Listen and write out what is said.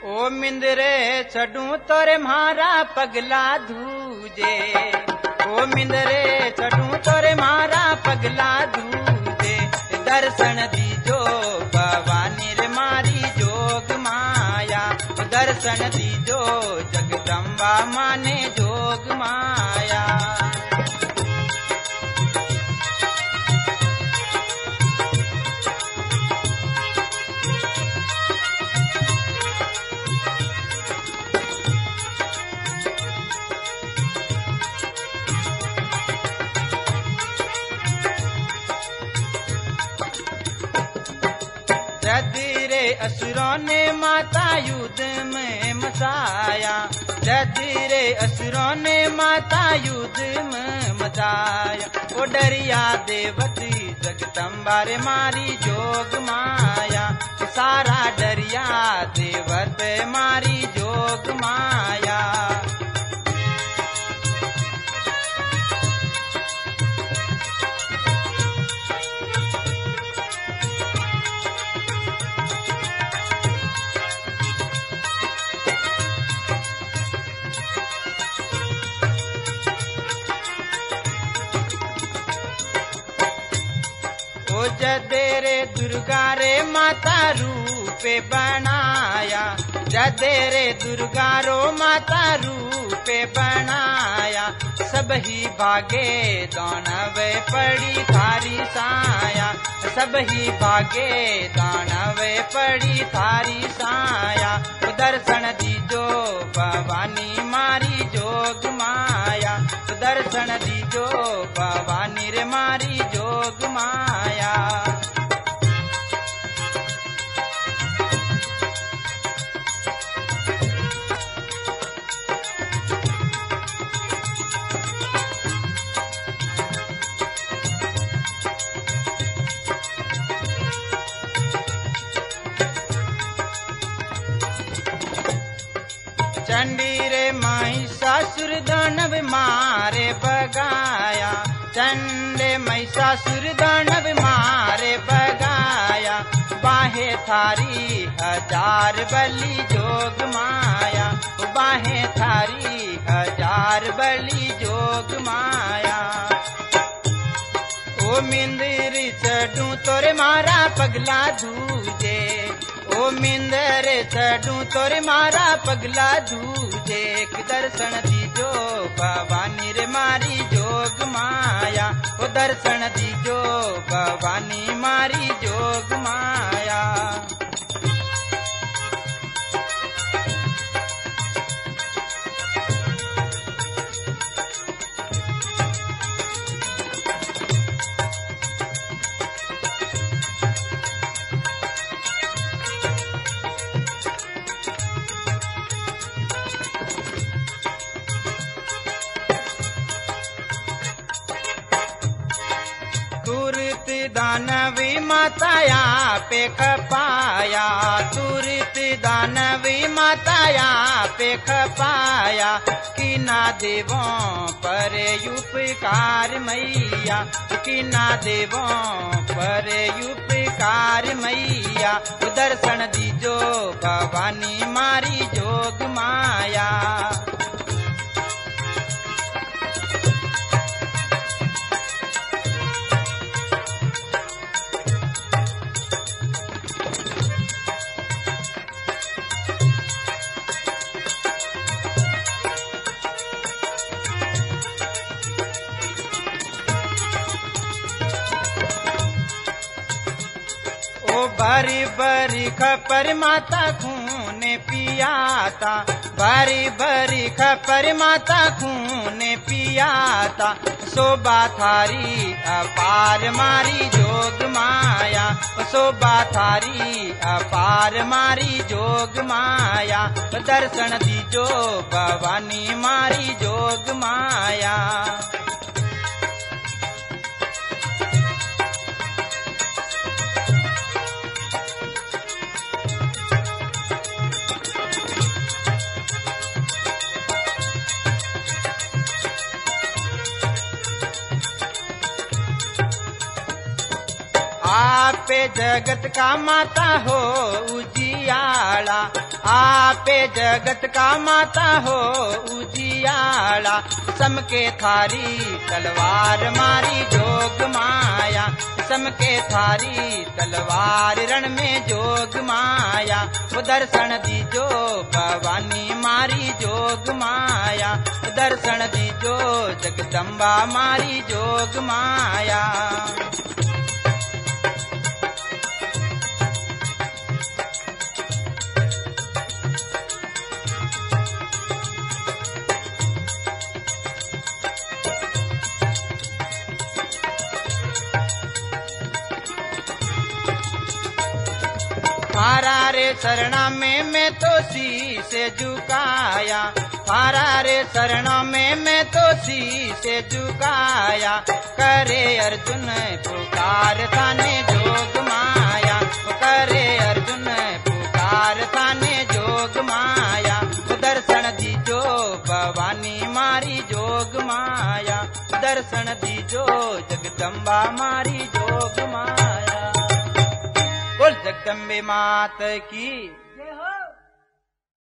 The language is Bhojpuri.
ओ मिंदरे छड़ू तोरे मारा पगला धूजे, ओ मिंदरे छड़ू तोरे मारा पगला धूजे। दर्शन दीजो भवानी रे मारी जोग माया, दर्शन दीजो जगदम्बा माने जोग माया। जदीरे असुरों ने माता युद्ध में मचाया, जदीरे असुरों ने माता युद्ध में मचाया। ओ डरिया देवती जगदम्बा रे मारी जोग माया, सारा डरिया देवत मारी जोग माया। ओ जदेरे दुर्गा रे माता रूपे बनाया, जदेरे दुर्गा रो माता रूपे बनाया। सब ही भागे दानवे पड़ी थारी साया, सब ही भागे दानवे पड़ी थारी साया। दर्शन दीजो भवानी मारी जोग माया, दर्शन दीजो भवानी रे मारी जोग माया। चंडी रे महिषासुर दानव मारे भगाया, चंडे महिषासुर दानव मारे भगाया। बाहे थारी हजार बलि जोग माया, बाहे थारी हजार बलि जोग माया। ओ मिंदरी चढ़ू तोरे मारा पगला धूजे, ओ मिंदरे चढ़ू तोरे मारा पगला धूजे। दर्शन दीजो भवानी रे मारी जोग माया, ओ दर्शन दीजो भवानी मारी जोग माया। तुरत दानवी माताया पे खपाया, तुरत दानवी माताया पे खपाया। कि ना देवों पर उपकार मैया, कि ना देवों पर उपकार मैया। दर्शन दीजो भवानी मारी जोग माया। बारी बारी खपर माता खून पियाता, बारी बारी खपर माता खून पियाता। शोभा थारी अपार मारी जोग माया, शोभा थारी अपार मारी जोग माया। दर्शन दीजो भवानी मारी जोग माया। आपे जगत का माता हो उजियाला, आपे जगत का माता हो उजियाला, समके थारी तलवार मारी जोग माया, समके थारी तलवार रण में जोग माया, वो दर्शन दीजो भवानी मारी जोग माया, दर्शन दीजो जगदम्बा मारी जोग माया। थारा रे शरणा में मैं तो शीश झुकाया, थारा रे शरणा में मैं तो शीश झुकाया, करे अर्जुन पुकार थाने जोग माया, करे अर्जुन पुकार थाने जोग माया, दर्शन दीजो भवानी मारी जोग माया, दर्शन दीजो जगदम्बा मारी जोग माया। बोल जगदम्बे मात की।